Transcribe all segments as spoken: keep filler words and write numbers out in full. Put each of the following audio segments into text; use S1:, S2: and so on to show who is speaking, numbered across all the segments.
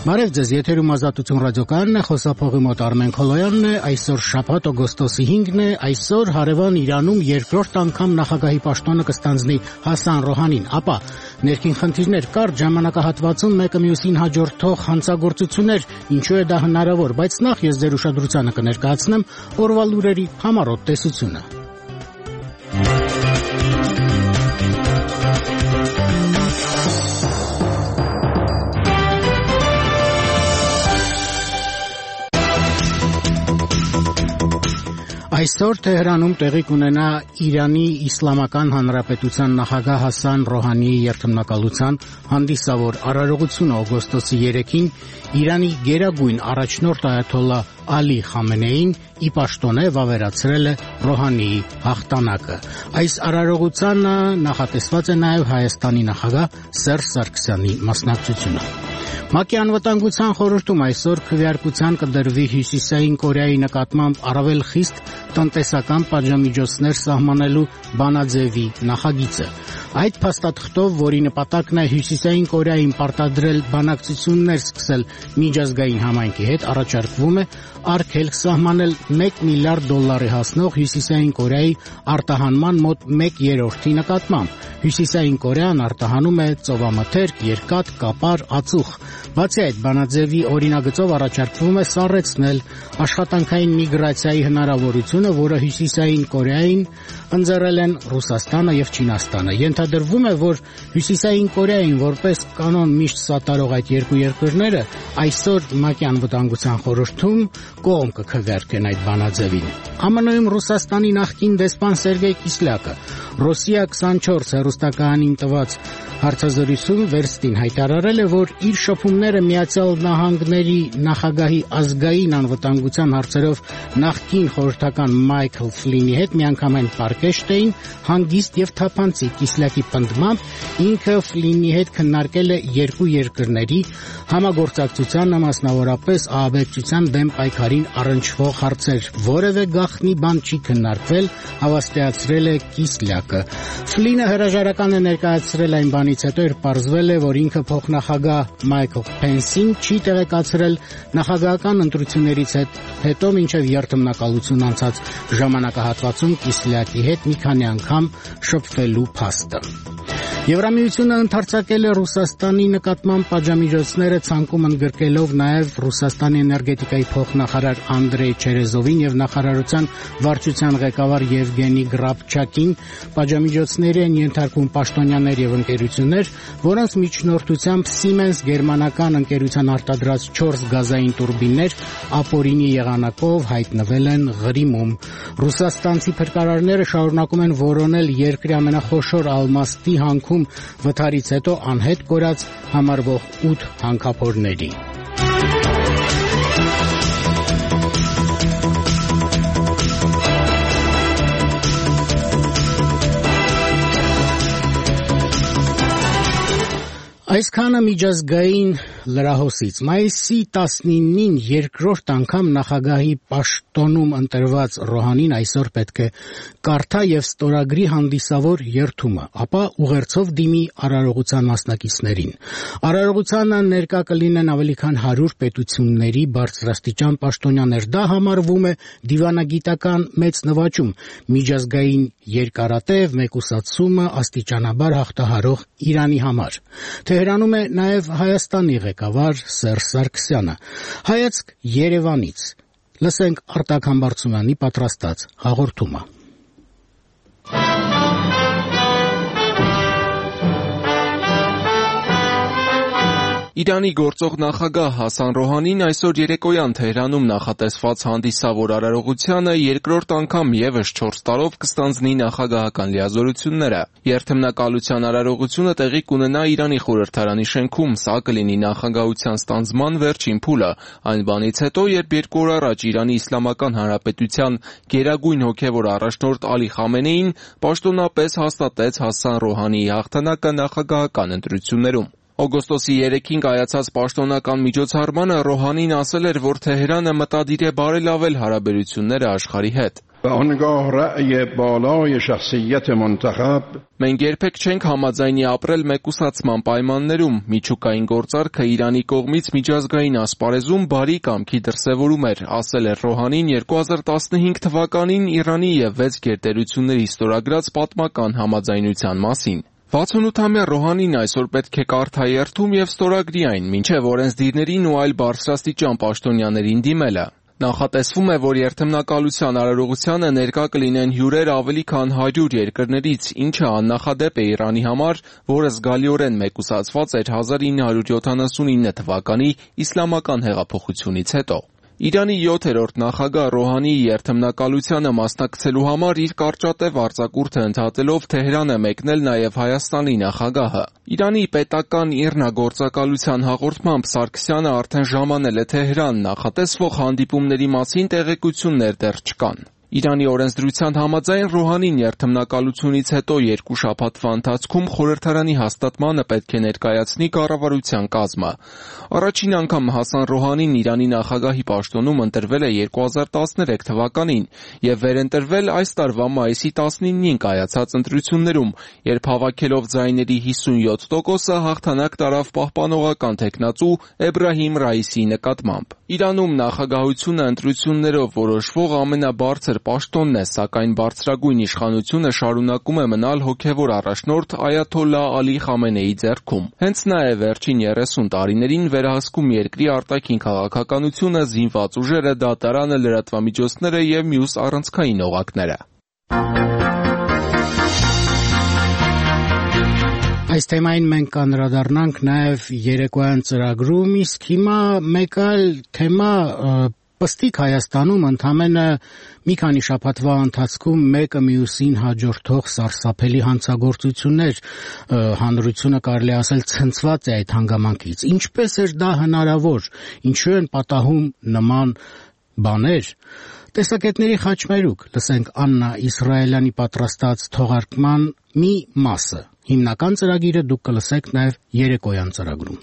S1: Բարև ձեզ, եթերում Ազատություն ռադիոկայանն է, խոսափողի մոտ Արմեն Քոլոյանն է, այսօր շաբաթ օգոստոսի հինգն է, այսօր հարևան Իրանում երկրորդ անգամ նախագահի պաշտոնը կստանձնի Հասան Ռոհանին, ապա ներքին խնդիրներ կար ժամանակահատվածում մեկը մյուսին հաջորդող հանցագործություններ, ինչու է դա հնարավոր, բայց նախ ես ձեր ուշադրությանը կներկայացնեմ օրվա լուրերի համառոտ տեսությունը։ Այսօր Թեհրանում տեղի կունենա Իրանի Իսլամական Հանրապետության նախագահ Հասան Ռոհանիի երդմնակալության հանդիսավոր արարողությունը օգոստոսի երեքին Իրանի գերագույն առաջնորդ այաթոլլահ Ալի Խամենեին ի պաշտոնե վավերացրել է Ռոհանիի հաղթանակը։ Այս արարողությանը նախատեսված է նաև Հայաստանի նախագահ Սերժ Սարգսյանի մասնակցությունը։ ՄԱԿ-ի անվտանգության խորհրդում այսօր քվեարկության կդրվի Հյուսիսային Կորեայի նկատմամբ առավել խիստ տնտեսական պատժամիջոցներ սահմանելու բանաձևի նախագիծը։ Այդ փաստաթղթով, որի նպատակն է Հյուսիսային Կորեային պարտադրել բանակցություններ սկսել միջազգային համայնքի հետ, առաջարկվում է արգելք սահմանել մեկ միլիարդ դոլարի հասնող Հյուսիսային Կորեայի արտահանման մոտ մեկ երրորդի նկատմամբ։ Հյուսիսային Կորեան արտահանում է ծովամթերք, երկաթ, կապար, ածուխ։ Բացի այդ, բանաձևի օրինագծով առաջարկվում է սառեցնել աշխատանքային միգրացիայի հնարավորությունը, որը Հյուսիսային Կորեային ընձեռել են Ռուսաստանը եւ Չինաստանը։ Ենթադրվում է, որ Հյուսիսային Կորեային որպես կանոն միշտ սատարող այդ երկու երկրները այսօր ՄԱԿ-ի անվտանգության խորհրդում կողմ կքվեարկեն այդ բանաձևին։ ԱՄՆ-ում Ռուսաստանի նախկին դեսպան Սերգեյ Կիսլյակը Ռոսիա քսանչորս հեռուստակայանին տված հարցազրույցում վերստին հայտարարել է, որ իր շփումները Միացյալ Նահանգների նախագահի ազգային անվտանգության հարցերով նախկին խորհրդական Մայքլ Ֆլինի հետ միանգամայն պարկեշտ էին, հանգիստ եւ թափանցիկ։ Կիսլյակի պնդմամբ ինքը Ֆլինի հետ քննարկել է երկու երկրների համագործակցության, մասնավորապես ահաբեկչության դեմ պայքարին առնչվող հարցեր։ Որևէ գաղտնի բան չի քննարկվել, հավաստիացրել է Կիսլյակը։ Ֆլինը հրաժարական է ներկայացրել այն բանից հետո, երբ պարզվել է, որ ինքը փոխնախագահ Մայքլ Փենսին չի տեղեկացրել նախագահական ընտրություններից հետո մինչև երդմնակալություն անցած ժամանակահատվածում Կիսլյակի հետ մի քանի անգամ շփվելու փաստը։ Եվրամիությունը ընդարձակել է Ռուսաստանի նկատմամբ պատժամիջոցները, ցանկում ընդգրկելով նաև Ռուսաստանի էներգետիկայի փոխնախարար Անդրեյ Չերեզովին եւ նախարարության վարչության ղեկավար Եվգենի Գրաբչակին։ Պատժամիջոցների են ենթարկվում պաշտոնյաներ եւ ընկերություններ, որոնց միջնորդությամբ Siemens գերմանական ընկերության արտադրած չորս գազային տուրբիններ ապօրինի եղանակով հայտնվել են Ղրիմում։ Ռուսաստանցի փրկարարները շարունակում են որոնել երկրի ամենախոշոր ալմաստի հանքում վթարից հետո անհետ կորած համարվող ութ հանքափորների։ Այսքանը միջազգային լրահոսից։ Մայիսի տասնինին երկրորդ անգամ նախագահի պաշտոնում ընտրված Ռոհանին այսօր պետք է կարդա եւ ստորագրի հանդիսավոր երդումը, ապա ուղերձով դիմի արարողության մասնակիցներին։ Արարողությանը ներկա կլինեն ավելի քան հարյուր պետությունների բարձրաստիճան պաշտոնյաներ։ Դա համարվում է դիվանագիտական մեծ նվաճում, միջազգային երկարատև մեկուսացումը աստիճանաբար հաղթահարող Իրանի համար։ Թեհրանում է նաև Հայաստանի ղեկավար Սերժ Սարգսյանը։ Հայացք Երևանից։ Լսենք Արտակ Համբարձումյանի պատրաստած հաղորդումը։
S2: Իրանի գործող նախագահ Հասան Ռոհանին այսօր երեկոյան Թեհրանում նախատեսված հանդիսավոր արարողությանը երկրորդ անգամ եւս չորս տարով կստանձնի նախագահական լիազորությունները։ Երդմնակալության արարողությունը տեղի կունենա Իրանի խորհրդարանի շենքում, սա կլինի նախագահության ստանձնման վերջին փուլը, այն բանից հետո, երբ երկու օր առաջ Իրանի Իսլամական Հանրապետության գերագույն հոգևոր առաջնորդ Ալի Խամենեին պաշտոնապես հաստատեց Հասան Ռոհանիի հաղթանակը նախագահական ընտրություններում։ Օգոստոսի երեքին կայացած պաշտոնական միջոցառմանը Ռոհանին ասել էր, որ Թեհրանը մտադիր է բարելավել հարաբերությունները աշխարհի հետ։
S3: آنگاه رأی بالای شخصیت منتخب
S2: Մենք երբեք չենք համաձայնի ապրել մեկուսացման պայմաններում, միջուկային գործարքը Իրանի կողմից միջազգային ասպարեզում բարի կամքի դրսևորում էր, ասել էր Ռոհանին երկու հազար տասնհինգ թվականին Իրանի և վեց գերտերությունների ստորագրած պատմական համաձայնության մասին։ վաթսունութամյա Ռոհանին այսօր պետք է կարդա երթում և ստորագրի այն, մինչև օրենսդիրներին ու այլ բարձրաստիճան պաշտոնյաներին դիմելը։ Նախատեսվում է, որ երթմնակալության արարողությանը ներկա կլինեն հյուրեր ավելի քան հարյուր երկրներից, ինչը աննախադեպ է Իրանի համար, որը զգալիորեն մեկուսացված էր հազար ինը հարյուր յոթանասունինը թվականի իսլամական հեղափոխությունից հետո։ Իրանի յոթերորդ նախագահ Ռոհանիի երթմնակալությանը մասնակցելու համար իր կարճատև արձակուրդը ընդհատելով Թեհրան է մեկնել նաև Հայաստանի նախագահը։ Իրանի պետական իռնագործակալության հաղորդմամբ Սարգսյանը արդեն ժամանել է Թեհրան, նախատեսվող հանդիպումների մասին տեղեկություններ դեռ չկան։ Իրանի օրենսդրության համաձայն Ռոհանին երթմնակալությունից հետո երկու շաբաթվա ընթացքում խորհրդարանի հաստատմանը պետք է ներկայացնի կառավարության կազմը։ Առաջին անգամ Հասան Ռոհանին Իրանի նախագահի պաշտոնում ընտրվել է երկու հազար տասներեք թվականին և վերընտրվել այս տարվա մայիսի տասնինին կայացած ընտրություններում, երբ հավաքելով ձայների հիսունյոթ տոկոսը հաղթանակ տարավ պահպանողական թեկնածու Էբրահիմ Ռայիսիի նկատմամբ։ Իրանում նախագահությունը ընտրություններով որոշվող ամենաբարձր պաշտոնն է, սակայն բարձրագույն իշխանությունը շարունակում է մնալ հոգևոր առաջնորդ այաթոլլահ Ալի Խամենեիի ձեռքում։ Հենց նա է վերջին երեսուն տարիներին վերահսկում երկրի արտաքին քաղաքականությունը, զինված ուժերը, դատարանը, լրատվամիջոցները և մյուս առանցքային օղակները։
S1: Այս թեմային մենք կանդրադառնանք նաև երեկոյան ծրագրում, իսկ հիմա մեկ այլ թեմա պստիկ Հայաստանում ընդամենը մի քանի շաբաթվա ընթացքում մեկը մյուսին հաջորդող սարսափելի հանցագործություններ, հանրությունը կարելի ասել ցնցված է այդ հանգամանքից։ Ինչպես էր դա հնարավոր, ինչու են պատահում նման բաներ։ Տեսակետների խաչմերուկ, լսենք Աննա Իսրայելյանի պատրաստած թողարկման մի մասը։ Հիմնական ծրագիրը դուք կլսեք նաև երեկոյան ծրագրում։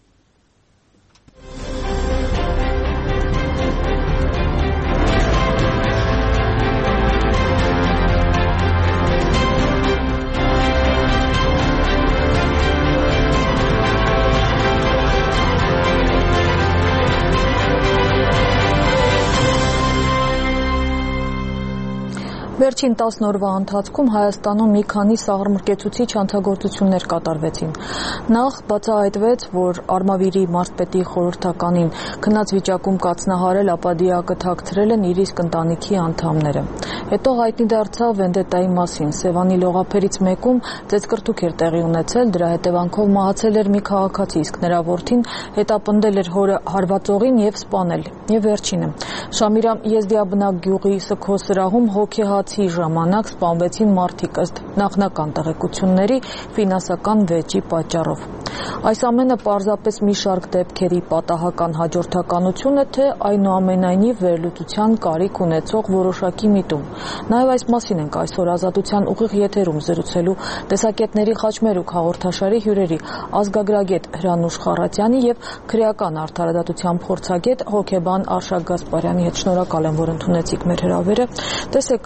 S4: Վերջին տասն օրվա ընթացքում Հայաստանում մի քանի սաղմռկեցուցիչ հանցագործություններ կատարվեցին։ Նախ բացահայտվեց, որ Արմավիրի մարզպետի խորհրդականին քնած վիճակում կացնահարել, ապա դիակը թաքցրել են իր իսկ ընտանիքի անդամները։ Հետո հայտնի դարձավ վենդետայի մասին։ Սևանի լողափերից մեկում ծեծկռթուք էր տեղի ունեցել, դրա հետևանքով մահացել էր մի քաղաքացի, իսկ նրա որդին հետապնդել էր հորը հարվածողին և սպանել։ Եվ վերջինը Շամիրամ Եզդիաբնակ գյուղի Սքո սրահում հոգեհացի ժամանակ սպանվեցին մարդիկ ըստ նախնական տեղեկությունների ֆինանսական վեճի պատճառով։ Այս ամենը պարզապես մի շարք դեպքերի պատահական հաջորդականություն է, թե այնուամենայնիվ վերլուծության կարիք ունեցող որոշակի միտում։ Նաև այս մասին ենք այսօր Ազատության ուղիղ եթերում զրուցելու տեսակետների խաչմերուկ հաղորդաշարի հյուրերի ազգագրագետ Հրանուշ Խառատյանի և քրեական արդարադատության փորձագետ հոգեբան Արշակ Գասպարյանի հետ։ Շնորհակալ եմ, որ ընդունեցիք մեր հրավերը։ Տեսեք,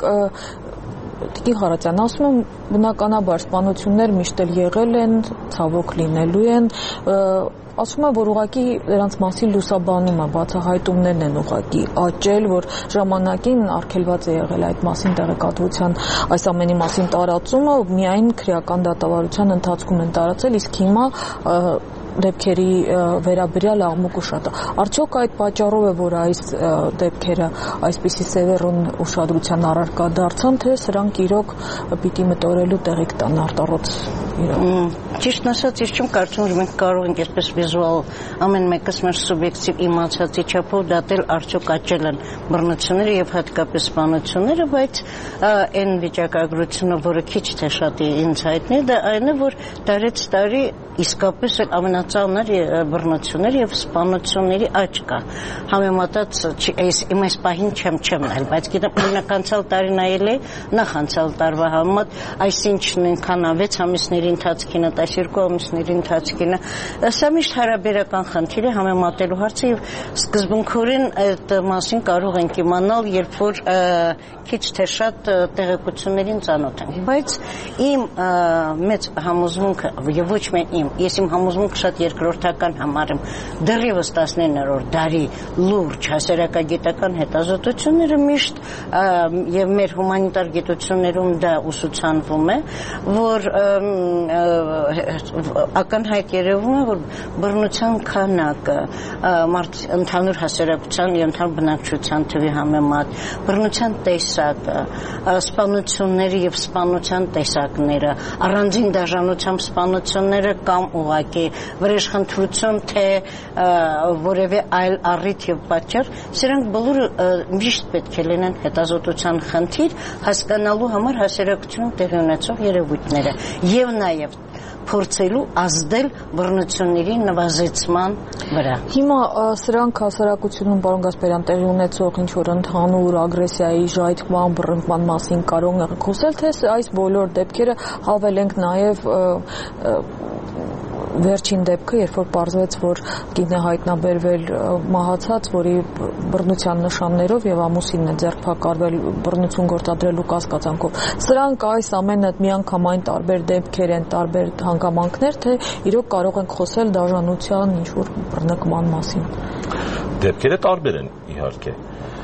S4: Տիկին Խառատյան, ասում եմ, բնականաբար սպանություններ միշտ էլ եղել են, ցավոք լինելու են, ասում եմ, որ ուղղակի դրանց մասին լուսաբանումը, բացահայտումներն են ուղղակի աճել, որ ժամանակին արգելված է եղել այդ մասին տեղեկատվության այս ամենի մասին տարածումը, միայն քրեական դատավարության ընթացքում են տարածել, իսկ հիմա դեպքերի վերաբերյալ աղմուկը շատ է։ Արդյոք այդ պատճառով է, որ այս դեպքերը այսպիսի սևեռուն ուշադրության առարկա դարձան, թե սրանք իրոք պիտի մտորելու տեղիք տան արտառոց իրավունք։
S5: Ճիշտն ասած, ես չեմ կարծում, որ մենք կարող ենք այսպես վիզուալ ամեն մեկս մեր սուբյեկտիվ իմացածի չափով դատել արդյոք աճել են բռնությունները եւ հատկապես սպանությունները, բայց այն վիճակագրությունը, որը քիչ թե շատ ինձ հայտնի է, դա այն է, որ տարեց տարի իսկապես էլ ամենածանր բռնություններ եւ սպանությունների աճ կա։ Համեմատած այս իմ այս պահին չեմ չեմ նայել, բայց գիտեմ օրինակ անցյալ տարի նայել էի նախ անցյալ տարվա համեմատ այսինչն այնքան վեց ամիսների ընթացքին, տասներկու ամիսների ընթացքին, սա միշտ հարաբերական խնդիր է համեմատելու հարցը եւ սկզբունքորեն այդ մասին կարող ենք իմանալ, երբ որ քիչ թե շատ տեղեկություններին ծանոթ ենք, բայց իմ մեծ համոզմունքը եւ ոչ միայն իմ, ես իմ համոզմունքը շատ երկրորդական համարում, դեռևս տասներորդ դարի լուրջ հասարակագիտական հետազոտությունները միշտ եւ մեր հումանիտար գիտություններում դա ուսուցանվում է, որ ակնհայտ երևում է, որ բռնության քանակը մարդ ընդհանուր հասարակության եւ ընդհանուր բնակչության թվի համեմատ, բռնության տեսակը, սպանությունների եւ սպանության տեսակները, առանձին դաշնությամբ սպանությունները կամ ուղղակի վրեժխնդրություն, թե որևէ այլ առիթ եւ պատճառ, սրանք բոլորը միշտ պետք է լինեն հետազոտության խնդիր, հասկանալու համար հասարակությունում տեղի ունեցող երևույթները եւ նաեւ փորձելու ազդել բռնությունների նվազեցման վրա։
S4: Հիմա սրանք հասարակությունում, պարոն Գասպարյան, տեղի ունեցող ինչ որ ընդհանուր ագրեսիայի, ժայթքման, բռնկման մասին կարող ենք խոսել, թե այս բոլոր դեպքերը հավելենք նաեւ վերջին դեպքը, երբ որ պարզվեց, որ կին է հայտնաբերվել մահացած, որի բռնության նշաններով եւ ամուսինն է ձեռքբակարվել բռնություն գործադրելու կասկածանքով։ Սրանք այս ամենը միանգամայն տարբեր դեպքեր են, տարբեր հանգամանքներ, թե իրոք կարող ենք խոսել դաժանության ինչ որ բռնկման մասին։
S6: Դեպքերը տարբեր են, իհարկե։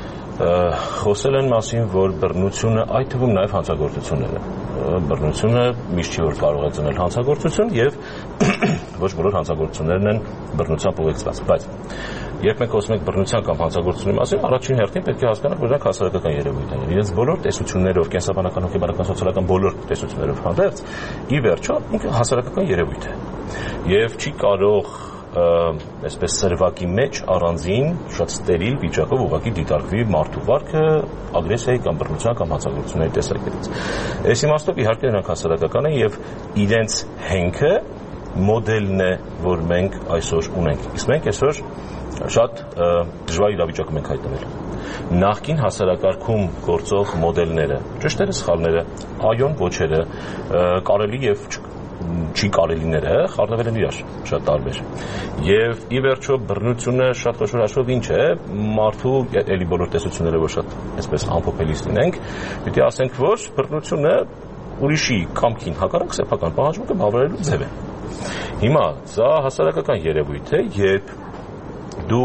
S6: Խոսել են մասին, որ բռնությունը, այդ թվում նաև հանցագործությունները, բռնությունը միշտ չի որ կարող է ծնել հանցագործություն եւ ոչ բոլոր հանցագործություններն են բռնությամբ ուղեկցված, բայց երբ մենք խոսում ենք բռնության կամ հանցագործությունների մասին, առաջին հերթին պետք է հասկանանք, որ դրանք հասարակական երևույթ են։ Իրենց բոլոր տեսություններով, կենսաբանական, հոգեբանական, սոցիալական բոլոր տեսություններով հանդերձ, ի վերջո ինքը հասարակական երևույթ է եւ չի կարող այսպես սրվակի մեջ առանձին շատ ստերիլ վիճակով ուղղակի դիտարկվի մարդու վարքը ագրեսիայի կամ բռնության կամ հանցագործությունների տեսակետից։ Այս իմաստով իհարկե նրանք հասարակական են եւ իրենց հենքը մոդելն է, որ մենք այսօր ունենք։ Իսկ մենք այսօր շատ դժվար իրավիճակում ենք հայտնվել։ Նախկին հասարակարգում գործող մոդելները, ճշտերը, սխալները, այոն, ոչերը, կարելի եւ չի կարելիները խառնվել են իրար շատ տարբեր եւ ի վերջո բռնությունը շատ խոշոր հաշվով ինչ է մարդու էլի բոլոր տեսությունները որ շատ այսպես անփոփելիս լինենք պիտի ասենք որ բռնությունը ուրիշի կամքին հակառակ սեփական պահանջմունքը բավարարելու ձև է հիմա սա հասարակական երևույթ է երբ դու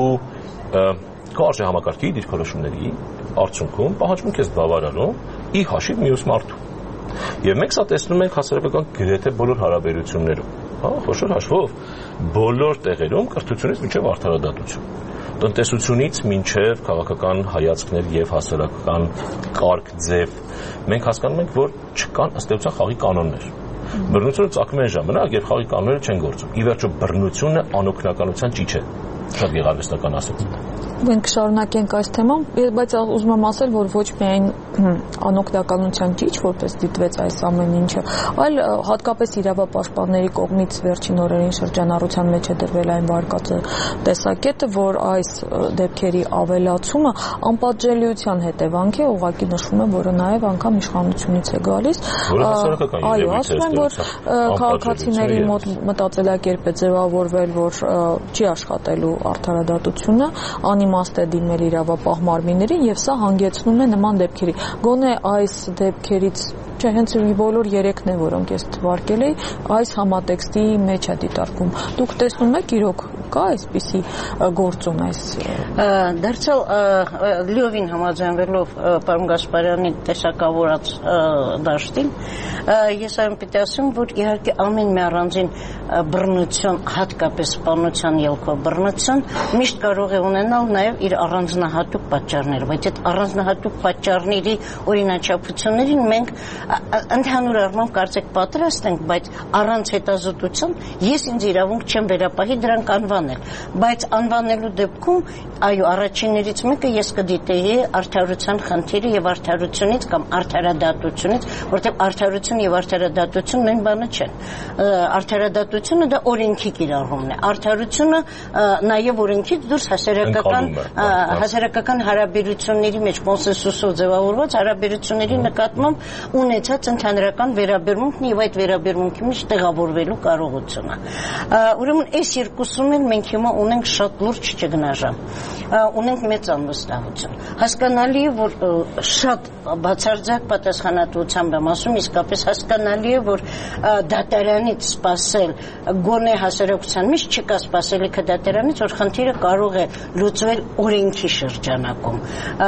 S6: կարճ համակարգի դիրքորոշումների արդյունքում պահանջմունք ես բավարարում ի հաշիվ մյուս մարդու Եվ մենք սա տեսնում ենք հասարակական գրեթե բոլոր հարաբերություններում, հա, խոշոր հաշվով, բոլոր տեղերում կրթությունից մինչև արդարադատություն, տնտեսությունից մինչև քաղաքական հայացքներ եւ հասարակական կարգ ձև, մենք հասկանում ենք, որ չկան ըստ էության խաղի կանոններ։ Բռնությունը ծագում է ժամանակ, երբ խաղի կանոնները չեն գործում։ Ի վերջո բռնությունը անօգնականության ճիչ է։ Շատ գեղարվեստական ասած։
S4: Մենք շարունակենք այս թեման, բայց ուզում եմ ասել, որ ոչ միայն անօգնականության ճիչ, որպես դիտվեց այս ամեն ինչը, այլ հատկապես իրավապաշտպանների կողմից վերջին օրերին շրջանառության մեջ է դրվել այն վարկածը տեսակետը, որ այս դեպքերի ավելացումը անպատժելիության հետևանք է, ուղղակի նշվում է, որը նաև անգամ իշխանությունից է գալիս։ Այո, ասում են, որ քաղաքացիների մոտ մտածելակերպ է ձևավորվել, որ չի աշխատելու արդարադատությունը, անիմաստ է դիմել իրավապահ մարմիններին եւ սա հանգեցնում է նման դեպքերի։ Գոնե այս դեպքերից, չէ, հենց բոլոր երեքն է, որոնք ես թվարկել էի, այս համատեքստի մեջ է դիտարկվում։ Դուք տեսնում եք իրոք կա այսպիսի գործում այս
S5: դարձյալ լիովին համաձայնվելով պարոն Գասպարյանի տեսակավորած դաշտին, ես այն պիտի ասեմ, որ իհարկե ամեն մի առանձին բռնություն, հատկապես սպանության ելքով բռնություն, միշտ կարող է ունենալ նաև իր առանձնահատուկ պատճառները, բայց այդ առանձնահատուկ պատճառների օրինաչափություններին մենք ընդհանուր առմամբ կարծեք պատրաստ ենք, բայց առանց հետազոտության ես ինձ իրավունք չեմ վերապահի դրանք անվանել անվանել, բայց անվանելու դեպքում այո, առաջիններից մեկը ես կդիտեի արդարության խնդիրը եւ արդարությունից կամ արդարադատությունից, որտեղ արդարություն եւ արդարադատություն նույն բանը չեն։ Արդարադատությունը դա օրենքի կիրառումն է։ Արդարությունը նաեւ օրենքից դուրս հասարակական հասարակական հարաբերությունների մեջ կոնսենսուսով ձևավորված հարաբերությունների նկատմամբ ունեցած ընդհանրական վերաբերմունքն եւ այդ վերաբերմունքի մեջ տեղավորվելու կարողությունը։ Ուրեմն այս երկուսում էլ մենք հիմա ունենք շատ լուրջ ճգնաժամ, ունենք մեծ անվստահություն։ Հասկանալի է, որ շատ բացարձակ պատասխանատվությամբ եմ ասում, իսկապես հասկանալի է, որ դատարանից սպասել գոնե հասարակության մեջ չկա սպասելիքը դատարանից, որ խնդիրը կարող է լուծվել օրենքի շրջանակում,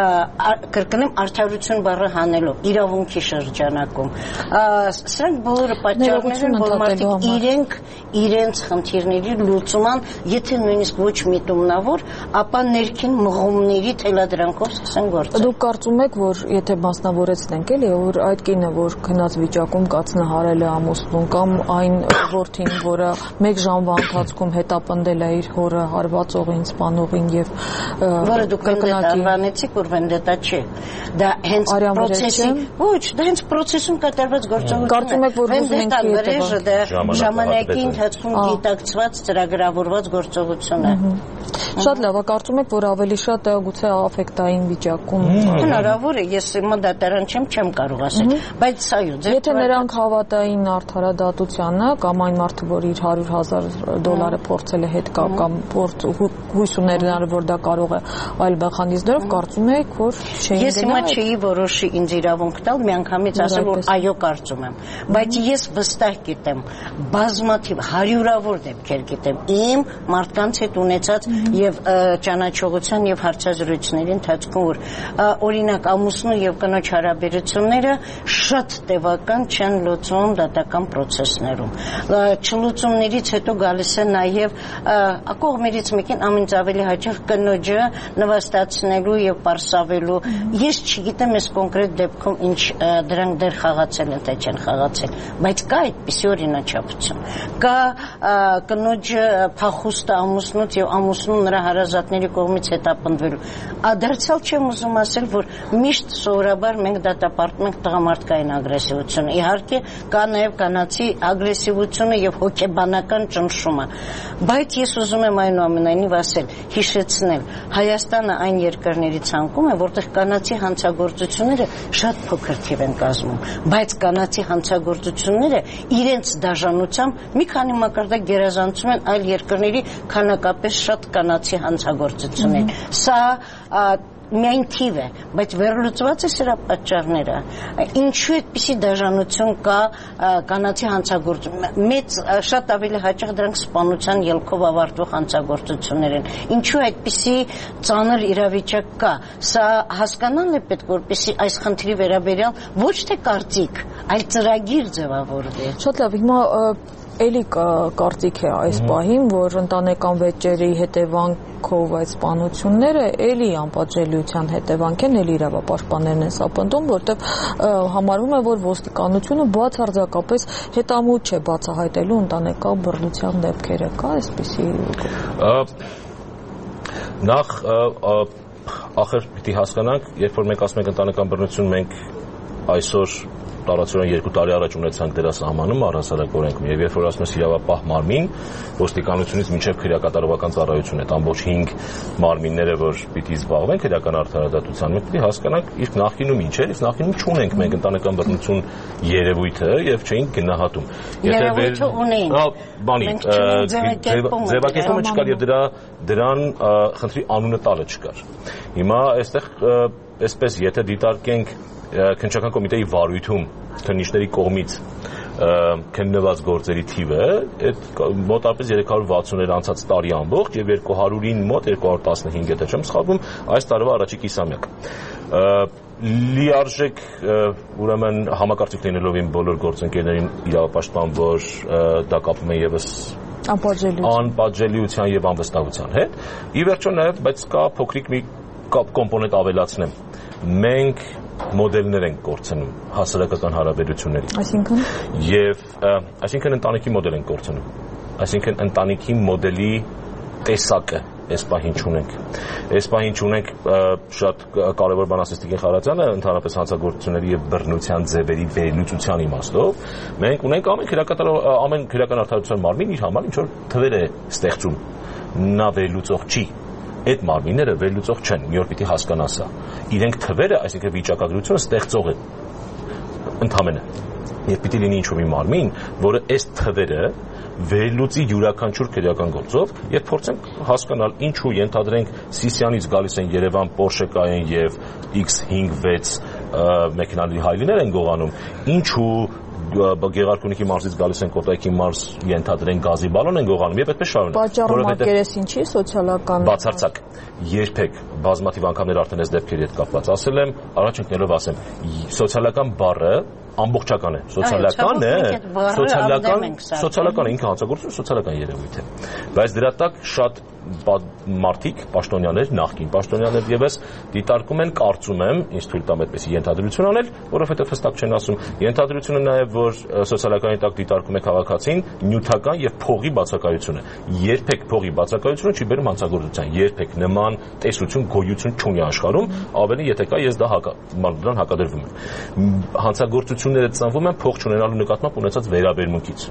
S5: կրկնեմ արդարություն բառը հանելով, իրավունքի շրջանակում։ Սրանք բոլորը պատճառներ են, որ մարդիկ իրենք իրենց խնդիրների լուծման, եթե նույնիսկ ոչ միտումնավոր, ապա ներքին մղումների թելադրանքով սկսեն գործել։
S4: Դուք կարծում եք, որ եթե մասնավորեցնենք, էլի, որ այդ կինը, որ քնած վիճակում կացնահարել է ամուսնուն, կամ այն որդին, որը մեկ ժամվա ընթացքում հետապնդել է իր հորը հարվածողին, սպանողին եւ
S5: որը դուք անվանեցիք, որ վենդետա չէ։ Դա հենց process-ի, ոչ, դա հենց process-ում կատարված գործողություն է։
S4: Կարծում եք, որ
S5: վենդետան վրեժը դա ժամանակի ընթացքում գիտակցված ծրագրավորված գործողություն է։
S4: Շատ լավ, կարծում եք, որ ավելի շատ է գուցե աֆեկտային վիճակում։
S5: Հնարավոր է, ես հիմա դատարան չեմ, չեմ կարող ասել, բայց սա յո, ձեր
S4: եթե նրանք հավատային արդարադատությանը կամ այն մարդը, որ իր հարյուր հազար դոլարը փորձել է հետ կապ կամ հույս ուներ, որ դա կարող է այլ մեխանիզմներով, կարծում եք, որ չէին
S5: Ես հիմա չէի որոշի ինձ իրավունք տալ, միանգամից ասել, որ այո կարծում եմ, բայց ես վստահ գիտեմ, բազմաթիվ հարյուրավոր դեպքեր գիտեմ, իմ մարդկանց հետ ունեցած եւ ճանաչողության եւ հարցազրույցների ընթացքում, որ օրինակ ամուսնու եւ կնոջ հարաբերությունները շատ տևական չեն լուծվում դատական process-ներում։ Չլուծումներից հետո գալիս է նաեւ կողմերից մեկին ամենից ավելի հաճախ կնոջը նվաստացնելու եւ պարսավելու։ Ես չգիտեմ այս կոնկրետ դեպքում ինչ դրանք դեռ խաղացել են, թե չեն խաղացել, բայց կա այդպիսի օրինաչափություն։ Կա կնոջը փախուստը ամուսնուց եւ ամուսնու նրա հարազատների կողմից հետապնդվելու։ Ադարձյալ չեմ ուզում ասել, որ միշտ սովորաբար մենք դատապարտում ենք տղամարդկային ագրեսիվությունը։ Իհարկե կա նաև կանացի ագրեսիվությունը եւ հոգեբանական ճնշումը։ Բայց ես ուզում եմ այնուամենայնիվ ասել, հիշեցնել, Հայաստանը այն երկրների ցանկում է, որտեղ կանացի հանցագործությունները շատ փոքր թիվ են կազմում, բայց կանացի հանցագործությունները իրենց դաժանությամբ մի քանի մակարդակ գերազանցում են այլ երկրների քանակապես շատ կանացի հանցագործություններ։ Սա միայն թիվ է, բայց վերլուծված է սրա պատճառները։ Ինչու այդպիսի դաժանություն կա կանացի հանցագործություն։ Մեծ շատ ավելի հաճախ դրանք սպանության ելքով ավարտվող հանցագործություններ են։ Ինչու այդպիսի ծանր իրավիճակ կա։ Սա հասկանալ է պետք, որպեսզի այս խնդրի վերաբերյալ ոչ թե կարծիք, այլ ծրագիր ձևավորվի։
S4: Շատ լավ, հիմա էլի կարծիք է այս պահին, որ ընտանեկան վեճերի հետևանքով այդ սպանությունները էլի անպատժելիության հետևանք են, էլի իրավապաշտպաններն են սա պնդում, որտեղ համարվում է, որ ոստիկանությունը բացարձակապես հետամուտ չէ բացահայտելու ընտանեկան բռնության դեպքերը։ Կա այսպիսի։
S6: Նախ ախր պիտի հասկանանք, երբ որ մենք ասում ենք ընտանեկան բռնություն, մենք այսօր տարածորեն երկու տարի առաջ ունեցանք դերասահմանում առհասարակ օրենքում, եւ երբ որ ասում ես իրավապահ մարմին, ոստիկանությունից մինչև քրեակատարողական ծառայություն այդ ամբողջ հինգ մարմինները, որ պիտի զբաղվեն քրեական արդարադատությամբ, մենք պիտի հասկանանք իր նախկինում ինչ էր, իսկ նախկինում չունենք մենք ընտանեկան բռնություն երևույթը եւ չէինք գնահատում։
S5: Երևույթը ունեին։
S6: Բանի ձևակերպումը չկար եւ դրա դրան խնդրի անունը տալը չկար։ Հիմա այստեղ այսպես եթե դիտարկենք քննչական կոմիտեի վարույթում քննիչների կողմից քննված գործերի թիվը այդ մոտավորապես երեք հարյուր վաթսուն անցած տարի ամբողջ եւ երկու հարյուրին մոտ երկու հարյուր տասնհինգ եթե չեմ սխալվում այս տարվա առաջի կիսամյակ լիարժեք ուրեմն համակարծիք լինելով իմ բոլոր գործընկերներին իրավապաշտպան, որ դա կապում է եւս անպատժելիության եւ անվստահության հետ ի վերջո նաեւ բայց կա փոքրիկ մի կոմպոնենտ ավելացնեմ մենք մոդելներ են կորցնում հասարակական հարաբերությունների
S4: այսինքն
S6: եւ այսինքն ընտանիքի մոդել են կորցնում այսինքն ընտանիքի մոդելի տեսակը այս պահին չունենք։ Այս պահին չունենք շատ կարևոր բան ասեց Տիկին Խարատյանը, ընդհանրապես հանցագործությունների եւ բռնության ձևերի վերլուծության իմաստով մենք ունենք ամեն քրեական ամեն քրեական արդարության մարմին իր համար ինչ որ թվեր է ստեղծում։ Նա վերլուծող չի։ Այդ մարմինները վերլուծող չեն, մի օր պիտի հասկանա սա։ Իրենք թվերը, այսինքն վիճակագրությունը ստեղծող են ընդհանրապես։ Եվ պիտի լինի ինչ-որ մի մարմին, որը այս թվերը վերլուծի յուրաքանչյուր քրեական գործով եւ փորձենք հասկանալ ինչու ենթադրենք Սիսիանից գալիս են Երևան Porsche Cayenne եւ X հինգ վեց մեքենաների հայլիներ են գողանում, ինչու Գեղարքունիքի մարզից գալիս են Կոտայքի մարզ ենթադրեն գազի բալոն են գողանում եւ այդպես շարունակ։
S4: Պատճառը մակերեսին չի սոցիալական։
S6: Բացարձակ երբեք բազմաթիվ անգամներ արդեն այս դեպքերի հետ կապված ասել եմ, առաջ ընկնելով ասեմ, սոցիալական բառը ամբողջական է, սոցիալական է, սոցիալական, սոցիալական է ինքը հանցագործություն սոցիալական երևույթ է, բայց դրա տակ շատ մարդիկ, պաշտոնյաներ, նախկին պաշտոնյաներ եւս դիտարկում են, կարծում եմ, ինձ թույլ տամ այդպեսի ենթադրություն անել, որովհետեւ հստակ չեն ասում, ենթադրությունը նաեւ որ սոցիալականի տակ դիտարկում է քաղաքացին, նյութական եւ փողի բացակայությունը, երբեք փողի բացակայությունը չի բերում հանցագործության, երբեք նման տեսություն, գոյություն չունի աշխարհում, ավելի եթե կա, ես դա հակա, դրան հակադրվում եմ։ Հանցագործությունները ծնվում են փող չունենալու նկատմամբ ունեցած վերաբերմունքից։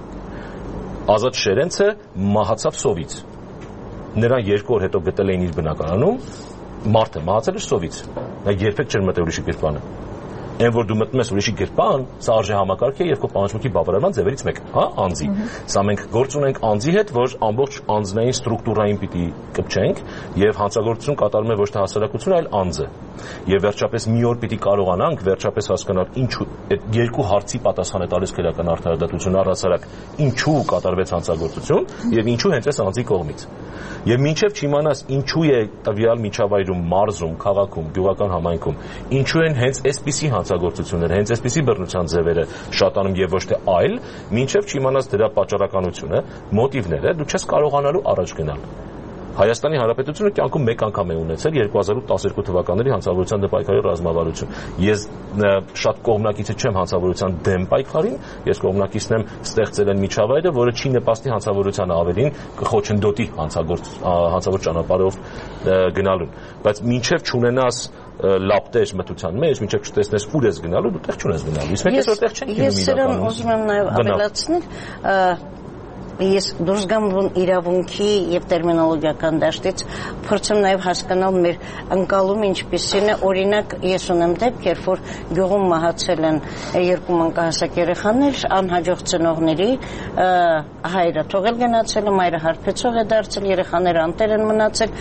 S6: Ազատ Շերենցը մահացավ սովից։ Նրան երկու օր հետո գտել էին իր բնակարանում, մարդը մահացել էր սովից։ Նա երբեք չէր մտել ուրիշի գրպանը։ Այն որ դու մտնում ես ուրիշի գրպան, սա արժե համակարգ է եւ քո պահանջմունքի բավարարման ձևերից մեկը, հա, անձի։ Սա մենք գործ ունենք անձի հետ, որ ամբողջ անձնային ստրուկտուրային պիտի կպչենք եւ հանցագործություն կատարում է ոչ թե հասարակությունը, այլ անձը։ Եվ վերջապես մի օր պիտի կարողանանք վերջապես հասկանալ ինչու այդ երկու հարցի պատասխան է տալիս քրեական արդարադատությունը առհասարակ, ինչու կատարվեց հանցագործություն եւ ինչու հենց այս անձի կողմից։ Եվ մինչև չիմանաս ինչու է տվյալ միջավայրում, մարզում, քաղաքում, գյուղական համայնքում, ինչու են հենց այսպիսի հանցագործությունները, հենց այսպիսի բռնության ձևերը շատանում եւ ոչ թե այլ, մինչև չիմանաս դրա պատճառականությունը, մոտիվները, դու չես կարողանալու առաջ գնալ։ Հայաստանի Հանրապետությունը կյանքում մեկ անգամ է ունեցել երկու հազար տասներկու թվականների հանցավորության դեմ պայքարի ռազմավարություն։ Ես շատ կողմնակիցը չեմ հանցավորության դեմ պայքարին, ես կողմնակիցն եմ ստեղծել են միջավայրը, որը չի նպաստի հանցավորության ավելին կխոչընդոտի հանցագործ հանցավոր ճանապարհով գնալուն։ Բայց մինչև չունենաս լապտեր մտության մեջ, մինչև չտեսնես ուր ես գնալու, դու տեղ չունես գնալու։ Իսկ մենք այսօր տեղ չենք գնում իրականում։ Ես սրան ուզում եմ նաև ավելացնել, ես դուրս գամ իրավունքի եւ տերմինոլոգիական դաշտից փորձում նաեւ հասկանալ մեր ընկալումը ինչպիսին է, օրինակ ես ունեմ դեպքեր, որ գյուղում մահացել են երկու մանկահասակ երեխաներ, անհաջող ծնողների, հայրը թողել գնացել, մայրը հարբեցող է դարձել, երեխաները անտեր են մնացել,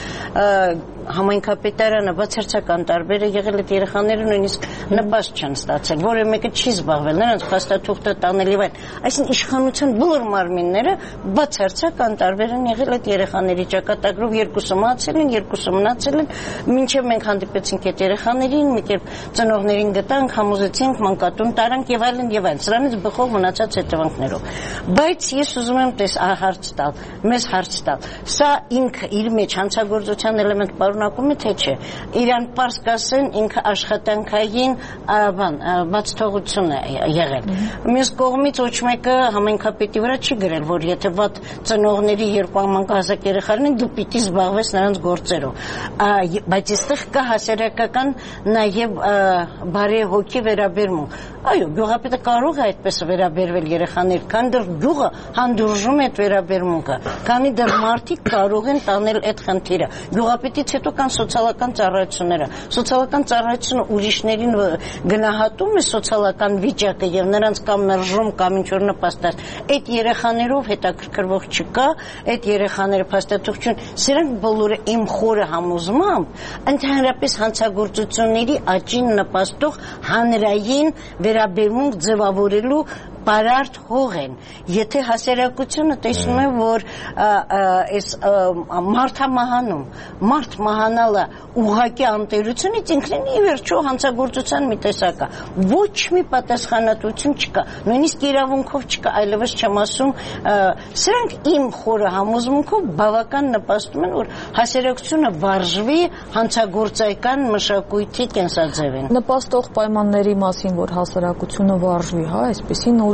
S6: համայնքապետարանը բացարձական տարբեր է եղել, այդ երեխաները նույնիսկ նպաստ չեն ստացել, որը մեկը չի զբաղվել, նրանց փաստաթուղթը տանել եւ այլն։ Այսինքն իշխանության բոլոր մարմինները բացարձական տարբեր են եղել այդ երեխաների ճակատագրով, երկուսը մահացել են, երկուսը մնացել են, մինչև մենք հանդիպեցինք այդ երեխաներին, մի կերպ ծնողներին գտանք, համոզեցինք, մանկատուն տարանք եւ այլն եւ այլն, սրանից բխող մնացած հետևանքներով։ Բայց ես ուզում եմ տես հարց տալ, մեզ հարց տալ։ Սա ինքը իր մեջ հանցագործության էլեմենտ պարունակում է թե չէ։ Իրան պարզ կասեն ինքը աշխատանքային բան բացթողություն է եղել։ Մյուս կողմից ոչ մեկը համայնքապետի վրա չի գրել, որ եթե վատ ծնողների երկու մանկահասակ երեխաներ են, դու պիտի զբաղվես նրանց գործերով։ Բայց այստեղ կա հասարակական նաև բարեհոգի վերաբերմունք։ Այո, գյուղապետը կարող է այդպես վերաբերվել երեխաներ, քանի դեռ գյուղը հանդուրժում է այդ վերաբերմունքը, քանի դեռ մարդիկ կարող են տանել այդ խնդիրը։ Գյուղապետից հետո կան սոցիալական ծառայությունները։ Սոցիալական ծառայությունը ուրիշներին գնահատում է սոցիալական վիճակը եւ նրանց կամ մերժում կամ ինչ որ նպաստած։ Այդ երեխաներով հետաքրքրվող չկա, այդ երեխաները փաստաթուղթ, սրանք բոլորը իմ խորը համոզմամբ ընդհանրապես հանցագործությունների աճին նպաստող հանրային վերաբերմունք ձևավորելու բարարդ հող են։ Եթե հասարակությունը տեսնում է, որ այս մարդամահանում, մարդ մահանալը ուղղակի անտերությունից ինքնին ի վերջո հանցագործության մի տեսակ է։ Ոչ մի պատասխանատվություն չկա, նույնիսկ իրավունքով չկա, այլևս չեմ ասում, սրանք իմ խորը համոզմունքով բավական նպաստում են, որ հասարակությունը վարժվի հանցագործական մշակույթի կենսաձևին։
S4: Նպաստող պայմանների մասին, որ հասարակությունը վարժվի, հա, այսպեսին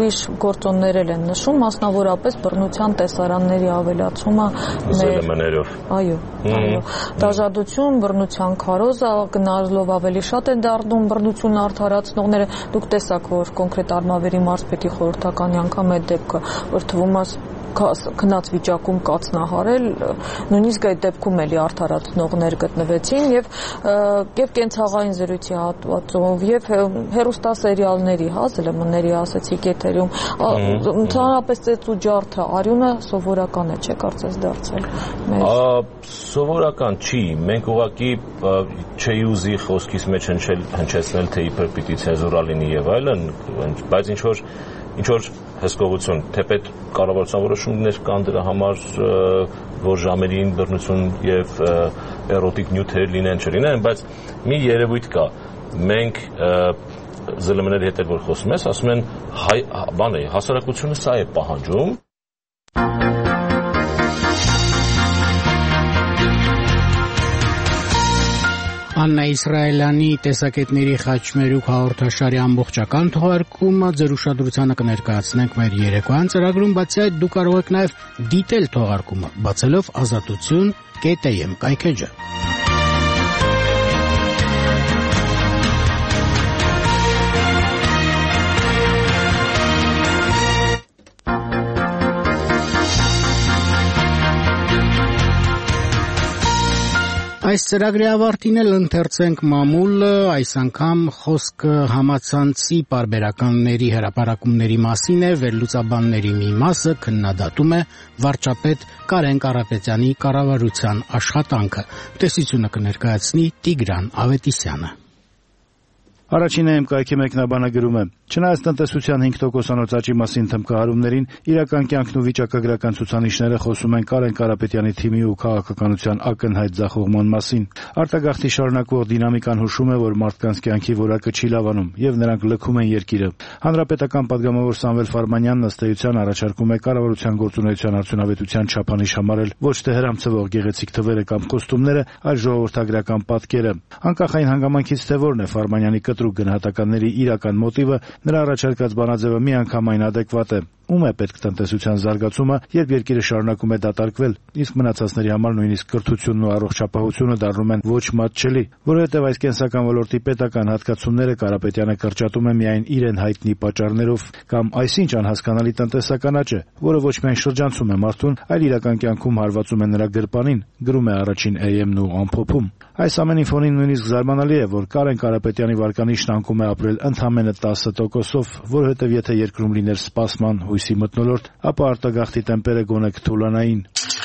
S4: ուրիշ գործոններ են նշում, մասնավորապես բռնության տեսարանների ավելացումը
S6: զելմներով։
S4: Այո, այո։ Դաժանություն, բռնության քարոզը գնալով ավելի շատ են դառնում բռնություն արդարացնողները։ Դուք տեսաք, որ կոնկրետ Արմավիրի մարզպետի խորհրդականի անգամ այդ դեպքը, որ թվում է քնած վիճակում կացնահարել, նույնիսկ այդ դեպքում էլի արդարացնողներ գտնվեցին եւ եւ կենցաղային զրույցի հատվածով եւ հեռուստասերիալների, հա, զլմ-ների ասացիք եթերում, ընդհանրապես ծեծ ու ջարդը արյունը սովորական է, չէ՞ կարծես դարձել։
S6: Սովորական չի, մենք ուղղակի չի ուզի խոսքից մեջ հնչեցնել, թե իբր պիտի ցենզուրա լինի եւ այլն, բայց ինչ որ ինչ որ հսկողություն, թեպետ կառավարության որոշումներ կան դրա համար, որ ժամերին բռնություն եւ էրոտիկ նյութեր լինեն, չլինեն, բայց մի երևույթ կա, մենք զլմ-ների հետ որ խոսում ես, ասում են բան է, հասարակությունը սա է պահանջում։
S1: Աննա Իսրայելյանի տեսակետների խաչմերուկ հաղորդաշարի ամբողջական թողարկումը ձեր ուշադրությանը կներկայացնենք մեր երեկոյան ծրագրում, բացի այդ դուք կարող եք նաև դիտել թողարկումը, բացելով ազատություն կետ է եմ կայքեջը։ Այս ծրագրի ավարտին էլ ընթերցենք մամուլը, այս անգամ խոսքը համացանցի պարբերականների հրապարակումների մասին է, վերլուծաբանների մի մասը քննադատում է վարչապետ Կարեն Կարապետյանի կառավարության աշխատանքը։ Տեսությունը կներկայացնի Տիգրան Ավետիսյանը։
S7: Առաջինը եմ կայքի մեկնաբանը գրում է. Չնայած տնտեսության հինգ տոկոսանոց աճի մասին թմբկահարումներին, իրական կյանքն ու վիճակագրական ցուցանիշները խոսում են Կարեն Կարապետյանի թիմի ու քաղաքականության ակնհայտ ձախողման մասին։ Արտագաղթի շարունակվող դինամիկան հուշում է, որ մարդկանց կյանքի որակը չի լավանում, եւ նրանք լքում են երկիրը։ Հանրապետական պատգամավոր Սամվել Ֆարմանյանն ըստ էության առաջարկում է կառավարության գործունեության արդյունավետության չափանիշ համարել ոչ թե հրամցվող գեղեցիկ թվերը կամ խոստումները, այլ ժողովրդագրական պատկերը։ Անկախ այն հանգամանքից, թե որն է Ֆարմանյանի կտրուկ գնահատականների իրական մոտիվը, նրա առաջարկած բանաձևը միանգամայն ադեկվատ է։ Ում է պետք տնտեսության զարգացումը, երբ երկիրը շարունակում է դատարկվել, իսկ մնացածների համար նույնիսկ կրթությունն ու առողջապահությունը դառնում են ոչ մատչելի, որովհետև այս կենսական ոլորտի պետական հատկացումները Կարապետյանը կրճատում է միայն իրեն հայտնի պատճառներով, կամ այսինչ անհասկանալի տնտեսական աճ է, որը ոչ միայն շրջանցում է մարդուն, այլ իրական կյանքում հարվածում է նրա գրպանին, գրում է առաջին է եմ-ն ու ամփոփում։ Այս ամենի ֆոնին նույնիսկ զարմանալի է, որ Կարեն Կարապետյանի վարկանիշն անկում է ապրել ընդամենը տասը տոկոսով, որովհետև եթե երկրում լիներ սպասման հույսի մթնոլորտ, ապա արտագաղթի տեմպերը գոնե կթուլանային։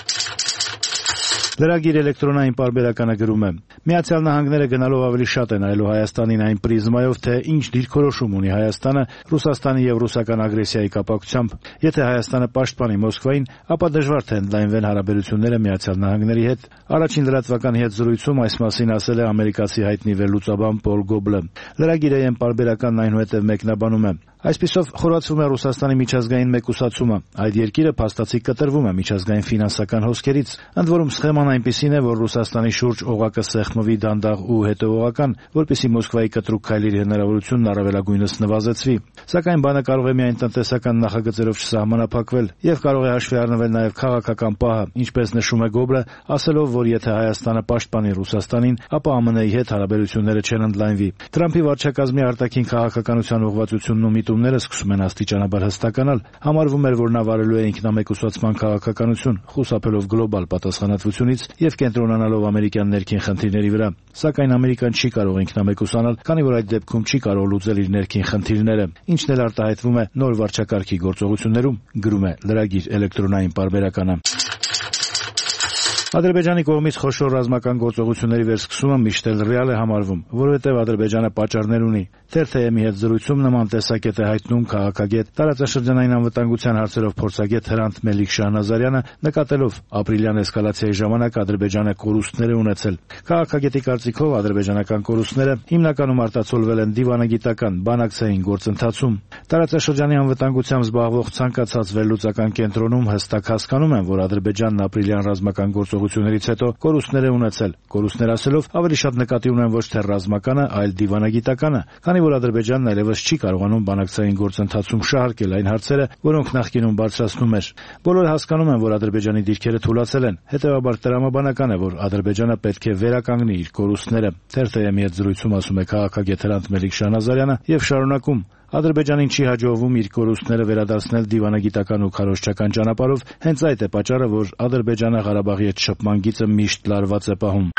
S7: Լրագիր էլեկտրոնային պարբերականը գրում է. Միացյալ Նահանգները գնալով ավելի շատ են այլու Հայաստանին այն պրիզմայով, թե ինչ դիրքորոշում ունի Հայաստանը Ռուսաստանի եւ ռուսական ագրեսիայի կապակցությամբ։ Եթե Հայաստանը պաշտպանի Մոսկվային, ապա դժվար թե ընդլայնվեն հարաբերությունները Միացյալ Նահանգների հետ։ Առաջին լրատվականի հետ զրույցում այս մասին ասել է ամերիկացի հայտնի վերլուծաբան Պոլ Գոբլը։ Լրագիրը այն պարբերականն այնուհետև մեկնաբանում է. Այսպիսով խորացվում է Ռուսաստանի միջազգային մեկուսացումը։ Այդ երկիրը փաստացի կտրվում է միջազգային ֆինանսական հոսքերից։ Ընդ որում սխեման այնպիսին է, որ Ռուսաստանի շուրջ օղակը սեղմվի դանդաղ ու հետևողական, որպեսզի Մոսկվայի կտրուկ քայլերի հնարավորությունն առավելագույնս նվազեցվի։ Սակայն բանը կարող է միայն տնտեսական նախագծերով չսահմանափակվել եւ կարող է հաշվի առնվել նաեւ քաղաքական պահը, ինչպես նշում է Գոբլը, ասելով, որ եթե Հայաստանը պաշտպանի Ռուսաստանին, ապա ԱՄՆ-ի հետ հարաբերությունները չեն ընդլայնվի։ Թրամփի վարչակազմի արտաքին քաղաքականության ուղղվածությունն ու միտումները սկսում են աստիճանաբար հստականալ։ Համարվում էր, որ նա վարելու է ինքնամեկուսացման քաղաքականություն, խուսափելով գլոբալ պատասխանատվությունից եւ կենտրոնանալով ամերիկյան ներքին խնդիրների վրա։ Սակայն Ամերիկան չի կարող ինքնամեկուսանալ, քանի որ այդ դեպքում չի կարող լուծել իր ներքին խնդիրները, ինչն էլ արտահայտվում է նոր վարչակարգի գործողություններում, գրում է լրագիր էլեկտրոնային պարբերականը։ Ադրբեջանի կողմից խոշոր ռազմական գործողությունների վերսկսումը միշտ էլ ռեալ է համարվում, որովհետև Ադրբեջանը պատճառներ ունի։ Թերթ-ի հետ զրույցում նման տեսակետ է հայտնում քաղաքագետ, տարածաշրջանային անվտանգության հարցերով փորձագետ Հրանտ Մելիք Շահնազարյանը, նկատելով ապրիլյան էսկալացիայի ժամանակ Ադրբեջանը կորուստներ է ունեցել։ Քաղաքագետի կարծիքով ադրբեջանական կորուստները հիմնականում արտացոլվել են դիվանագիտական, բանակցային գործընթացում։ Տարածաշրջանի անվտանգությամբ զբաղվող ցանկացած վերլուծական կենտրոնում հստակ հասկանում են, որ Ադրբեջանն ապրիլյան ռազմական գործողությունների գործողություններից հետո կորուստներ է ունեցել։ Կորուստներ ասելով ավելի շատ նկատի ունեն ոչ թե ռազմականը, այլ դիվանագիտականը, քանի որ Ադրբեջանն այլևս չի կարողանում բանակցային գործընթացում շահարկել այն հարցերը, որոնք նախկինում բարձրացնում էր։ Բոլորը հասկանում են, որ Ադրբեջանի դիրքերը թուլացել են, հետևաբար տրամաբանական է, որ Ադրբեջանը պետք է վերականգնի իր կորուստները։ Թերթ-ի հետ զրույցում ասում է քաղաքագետ Հրանտ Մելիք Շահնազարյանը եւ շարունակում. Ադրբեջանին չի հաջողվում իր կորուստները վերադարձնել դիվանագիտական ու քարոզչական ճանապարհով, հենց այդ է պատճառը, որ Ադրբեջանը Ղարաբաղի հետ շփման գիծը միշտ լարված է պահում։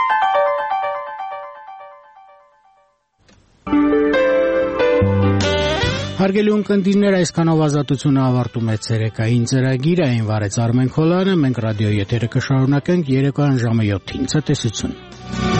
S1: Հարգելի ունկնդիրներ, այսքանով ազատությունը ավարտում է ցերեկային ծրագիրը, այն վարեց Արմեն Քոլարը, մենք ռադիոյի եթերը կշարունակենք երեկոյան ժամը յոթին։ Ցտեսություն։